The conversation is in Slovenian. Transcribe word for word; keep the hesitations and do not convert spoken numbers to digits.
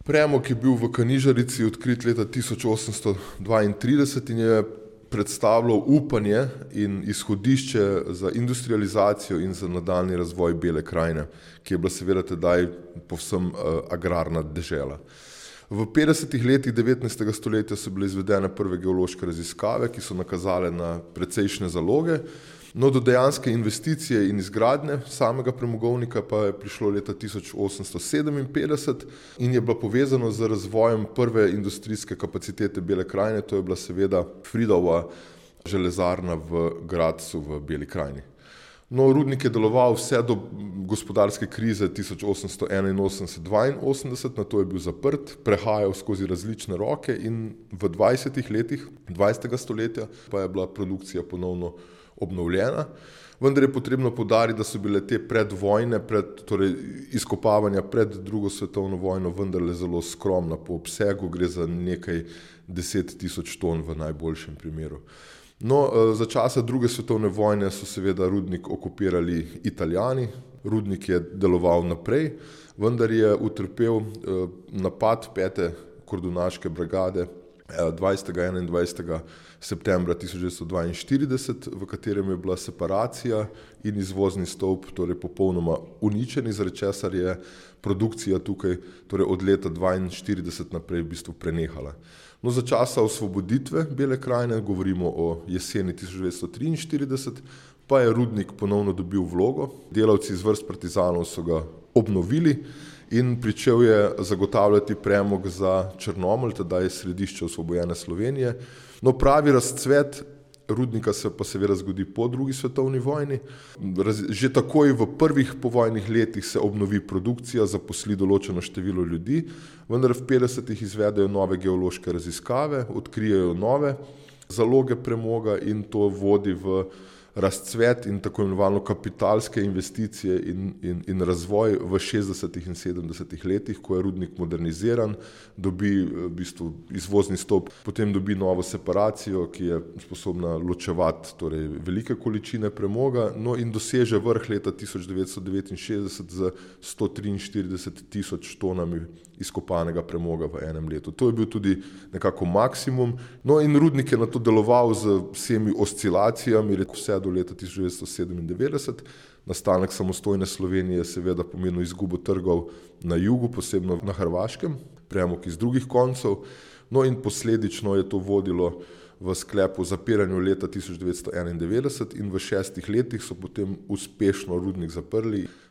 Premog je bil v Kanižarici odkrit leta tisoč osemsto dvaintrideset in je predstavljal upanje in izhodišče za industrializacijo in za nadaljnji razvoj Bele krajine, ki je bila seveda tedaj povsem agrarna dežela. V petdesetih letih devetnajstega stoletja so bile izvedene prve geološke raziskave, ki so nakazale na precejšnje zaloge, no do dejanske investicije in izgradnje samega premogovnika pa je prišlo leta tisoč osemsto sedeminpetdeset in je bila povezana z razvojem prve industrijske kapacitete Bele krajine, to je bila seveda Fridova železarna v Gradcu v Beli krajini. No, rudnik je deloval vse do gospodarske krize tisoč osemsto enainosemdeset dvainosemdeset, nato je bil zaprt, prehajal skozi različne roke in v dvajsetih letih dvajsetega stoletja pa je bila produkcija ponovno obnovljena. Vendar je potrebno poudariti, da so bile te predvojne, pred, torej izkopavanja pred drugo svetovno vojno vendarle zelo skromna po obsegu, gre za nekaj deset tisoč ton v najboljšem primeru. No, za časa druge svetovne vojne so seveda rudnik okupirali Italijani, rudnik je deloval naprej, vendar je utrpel napad pete kordunaške brigade dvajsetega in enaindvajsetega septembra tisoč devetsto dvainštirideset, v katerem je bila separacija in izvozni stolp torej popolnoma uničeni, zaradi česar je produkcija tukaj torej od leta dvainštirideset naprej v bistvu prenehala. No, za časa osvoboditve Bele krajine, govorimo o jeseni tisoč devetsto triinštirideset, pa je rudnik ponovno dobil vlogo, delavci iz vrst partizanov so ga obnovili in pričel je zagotavljati premog za Črnomelj, tedaj je središče osvobojene Slovenije. No, pravi razcvet rudnika se pa seveda zgodi po drugi svetovni vojni. Že takoj v prvih povojnih letih se obnovi produkcija, zaposli določeno število ljudi, vendar v petdesetih izvedejo nove geološke raziskave, odkrijejo nove zaloge premoga in to vodi v razcvet in tako imenovano kapitalske investicije in, in, in razvoj v šestdesetih in sedemdesetih letih, ko je rudnik moderniziran, dobi v bistvu izvozni stolp, potem dobi novo separacijo, ki je sposobna ločevati torej velike količine premoga, no in doseže vrh leta tisoč devetsto devetinšestdeset z sto triinštirideset tisoč tonami izkopanega premoga v enem letu. To je bil tudi nekako maksimum, no in rudnik je nato deloval z vsemi oscilacijami, vse do leta tisoč devetsto sedemindevetdeset. Nastanek samostojne Slovenije seveda pomenil izgubo trgov na jugu, posebno na Hrvaškem, premog iz drugih koncev, no in posledično je to vodilo v sklepu zapiranju leta tisoč devetsto enaindevetdeset in v šestih letih so potem uspešno rudnik zaprli.